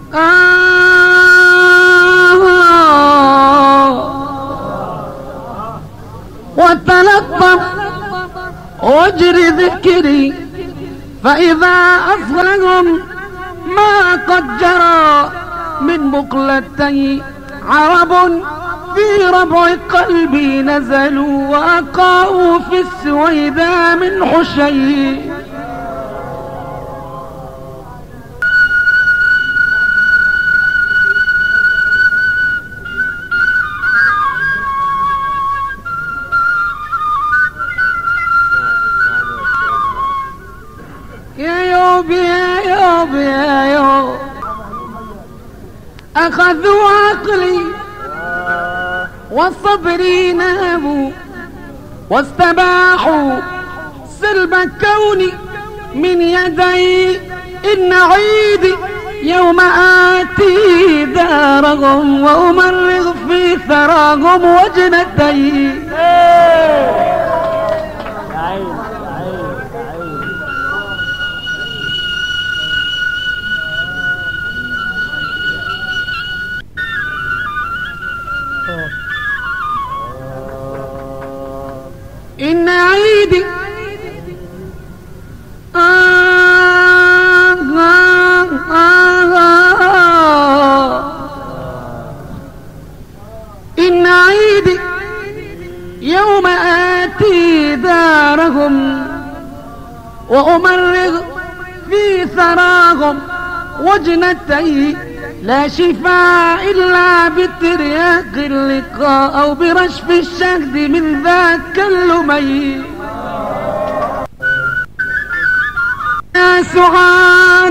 وتلطف واجري ذكري فإذا أصلهم ما قد جرى من بقلتي عرب في ربع قلبي نزلوا وأقاموا في السويداء من حشي. يا يوب أخذوا عقلي وصبري ناموا واستباحوا سلب الكون من يدي. إن عيدي يوم آتي دارهم وأمرغ في ثراهم وجنتي. إن عيدي إن عيدي يوم آتي دارهم وأمرغ في ثراهم وجنتي. لا شفاء إلا بترياق اللقاء أو برشف الشهد من ذاك اللمي. يا سعاد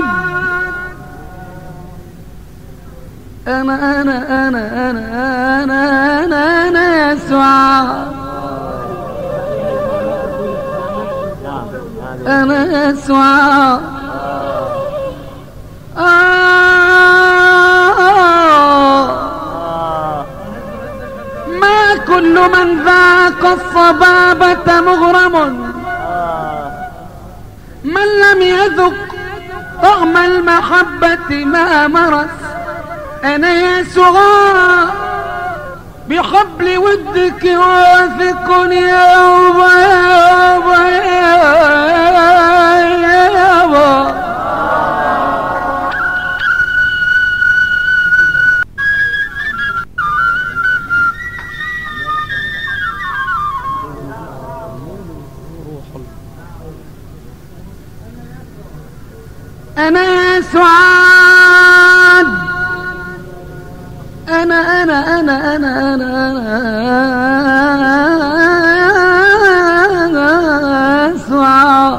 أنا يا سعاد أنا يا سعاد ما كل من ذاق الصبابة مغرم من لم يذق طعم المحبة ما مرس. أنا يا سعاد بحبل ودك واثق يابا يابا يابا. أنا يا سعاد أنا سعاد.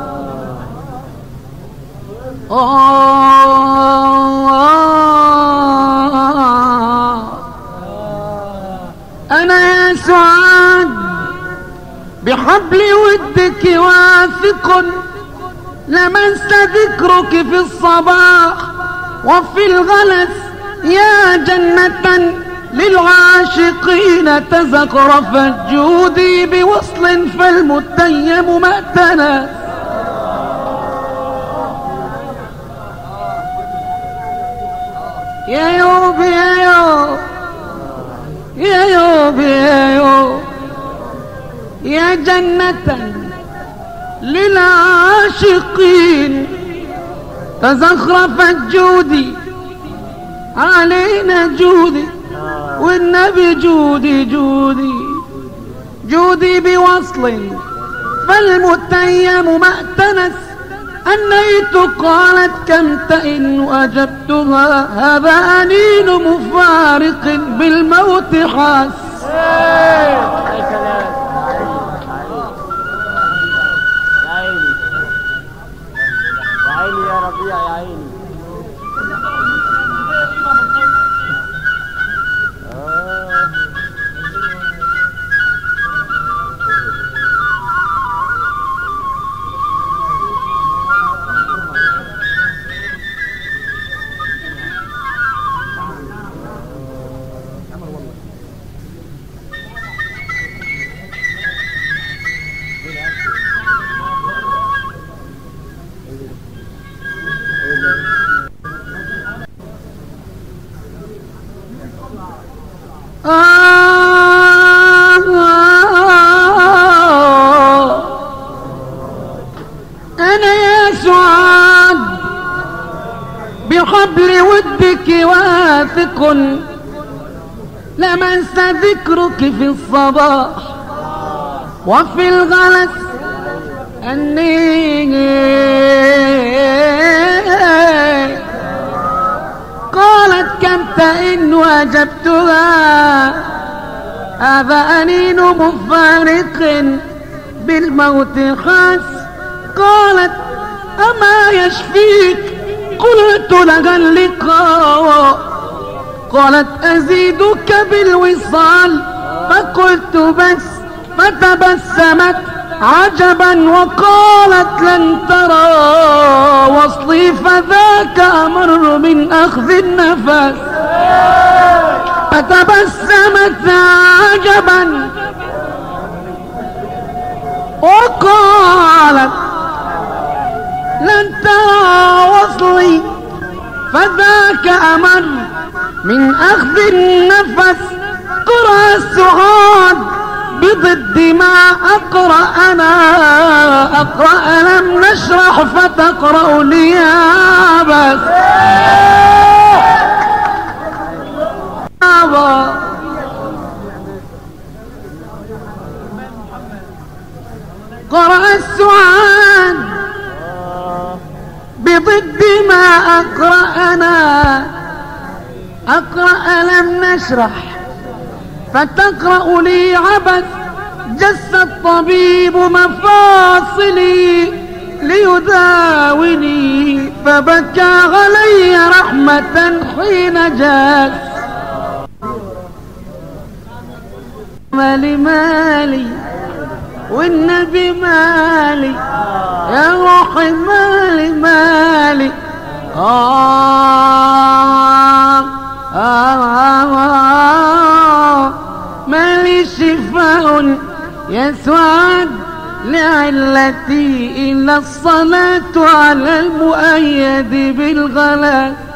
أنا يا سعاد بحبل ودك واثق لمس ذكرك في الصباح وفي الغلس. يا جنة للعاشقين تزخرفت جودي بوصل فالمتيم مأتنا. يا يوب يا يوب يا يوب يا يوب يا جنة للعاشقين تزخرفت جودي علينا جودي والنبي جودي جودي جودي بوصل فالمتيم ما ائتنس. أنيت قالت كم تئن أجبتها هذا أنين مفارق بالموت حاس. يا ربيع يا عيني. أنا يا سعاد بحبل ودك واثق، لم أنس ذكرك في الصباح وفي الغلس أني قالت كم تئن وأجبتها هذا أنين مفارق بالموت خاس. قالت أما يشفيك؟ قلت لها اللقاء. قالت أزيدك بالوصال، فقلت بس، فتبسمت عجبا وقالت لن ترى وصلي فذاك أمر من أخذ النفس. فتبسمت عجبا وقالت لن ترى وصلي فذاك أمر من أخذ النفس. قرأ السعاد بضد ما أقرأ أنا، أقرأ لم نشرح فتقرأ لي بس. قرأ السعاد بضد ما أقرأ أنا، أقرأ لم نشرح فتقرأ لي عبث. جس الطبيب مفاصلي ليداوني فبكى علي رحمة حين جاس. مالي والنبي مالي يا روحي مالي مالي شفاء يا سعاد لعلتي إلا الصلاة على المؤيد بالغلات.